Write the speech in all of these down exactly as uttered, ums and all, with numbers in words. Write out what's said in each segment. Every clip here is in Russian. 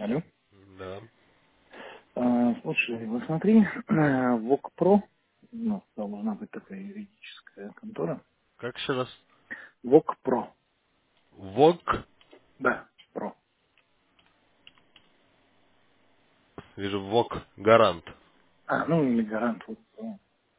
Алло. Да. А, слушай, вот смотри, ВОК-Про, у нас должна быть такая юридическая контора. Как еще раз? ВОК-Про, ВОК. да, Про. Вижу ВОК Гарант. А, ну или гарант, вот, ну,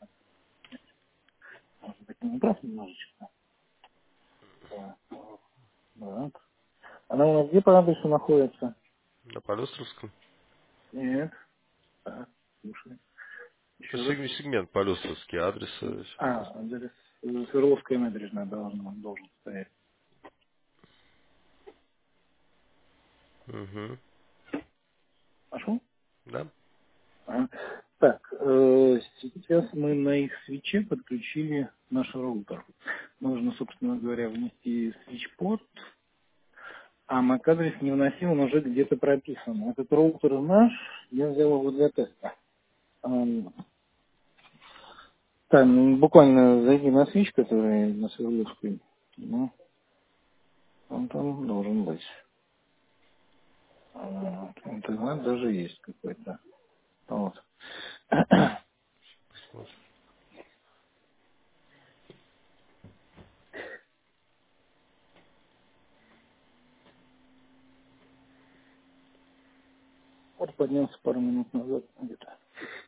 может быть, не прав немножечко. Да, гарант. Она у нас где по адресу находится? На Полюстровском. Нет, так, слушай, Это еще раз. сег- сегмент Полюстровский. Адреса А, сейчас. адрес э, Свердловская набережная должна, должен стоять. Угу. Нашел? Да. Ага. Так, э, сейчас мы на их свече подключили наш роутер. Нужно, собственно говоря, внести свич-порт, а MAC-адрес не вносил, он уже где-то прописан. Этот роутер наш, я взял его для теста. Эм, Там буквально зайди на свич, который на Свердловской, ну, он там должен быть. Вот. Интернет даже есть какой-то. Вот. Посмотрим. Вот поднялся пару минут назад где-то.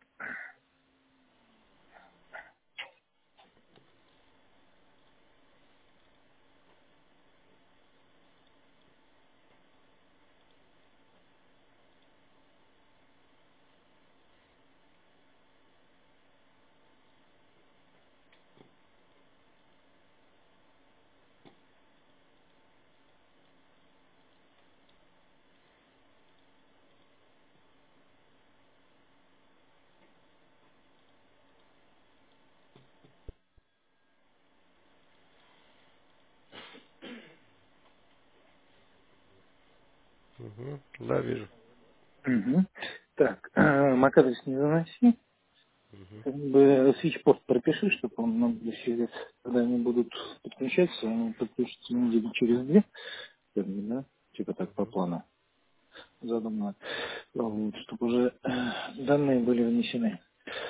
Угу. Да, вижу. Угу. Так, MAC-адрес не заноси. Как бы свич-порт пропиши, чтобы он нам через, когда они будут подключаться, они подключатся недели через две, как бы, да, типа так по плану задумано, вот, чтобы уже э, данные были внесены.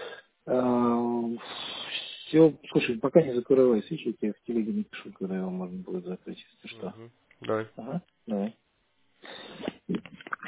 Все, слушай, пока не закрывай свич, я тебе в телеге напишу, когда его можно будет закрыть, если что. Угу. Давай. Ага, давай.